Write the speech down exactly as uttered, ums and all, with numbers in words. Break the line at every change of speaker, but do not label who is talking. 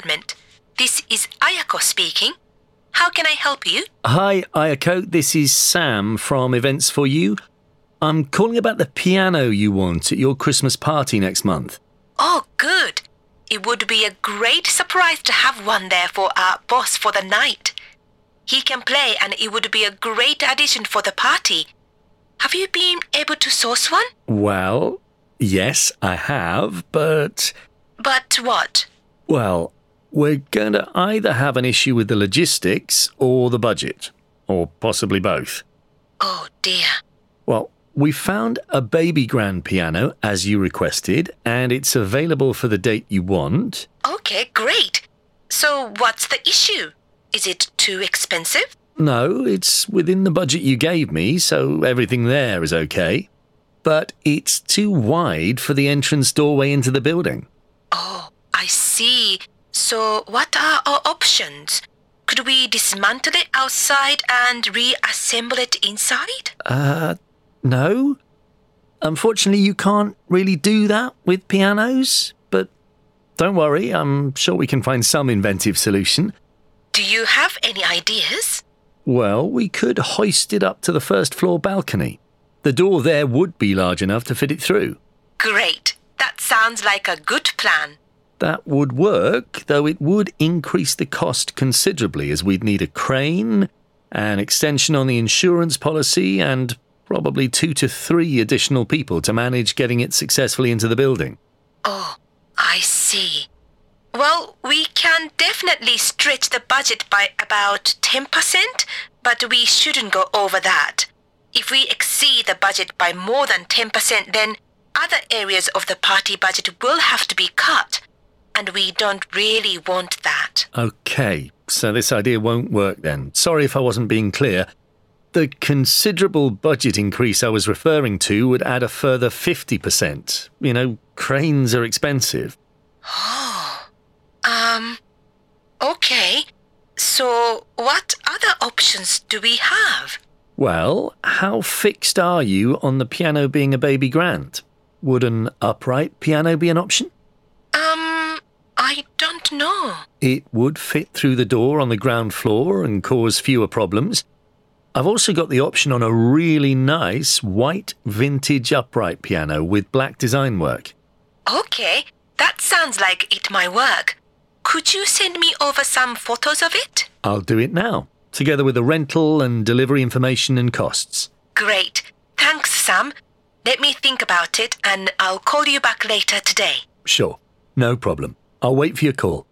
department. This is Ayako speaking. How can I help you?
Hi, Ayako. This is Sam from Events for You. I'm calling about the piano you want at your Christmas party next month.
Oh, good. It would be a great surprise to have one there for our boss for the night. He can play and it would be a great addition for the party. Have you been able to source one?
Well, yes, I have, but...
But what?
Well, we're going to either have an issue with the logistics or the budget, or possibly both.
Oh, dear.
Well, we found a baby grand piano, as you requested, and it's available for the date you want.
Okay, great. So what's the issue? Is it too expensive?
No, it's within the budget you gave me, so everything there is okay. But it's too wide for the entrance doorway into the building.
Oh, I see. So what are our options? Could we dismantle it outside and reassemble it inside?
Uh, no. Unfortunately, you can't really do that with pianos. But don't worry, I'm sure we can find some inventive solution.
Do you have any ideas?
Well, we could hoist it up to the first floor balcony. The door there would be large enough to fit it through.
Great. That sounds like a good plan.
That would work, though it would increase the cost considerably, as we'd need a crane, an extension on the insurance policy, and probably two to three additional people to manage getting it successfully into the building.
Oh, I see. Well, we can definitely stretch the budget by about ten percent, but we shouldn't go over that. If we exceed the budget by more than ten percent, then other areas of the party budget will have to be cut. And we don't really want that.
Okay, so this idea won't work then. Sorry if I wasn't being clear. The considerable budget increase I was referring to would add a further fifty percent. You know, cranes are expensive.
Oh, um, okay. So what other options do we have?
Well, how fixed are you on the piano being a baby grand? Would an upright piano be an option?
Um, I don't know.
It would fit through the door on the ground floor and cause fewer problems. I've also got the option on a really nice white vintage upright piano with black design work.
Okay, that sounds like it might work. Could you send me over some photos of it?
I'll do it now, together with the rental and delivery information and costs.
Great. Thanks, Sam. Let me think about it and I'll call you back later today.
Sure, no problem. I'll wait for your call.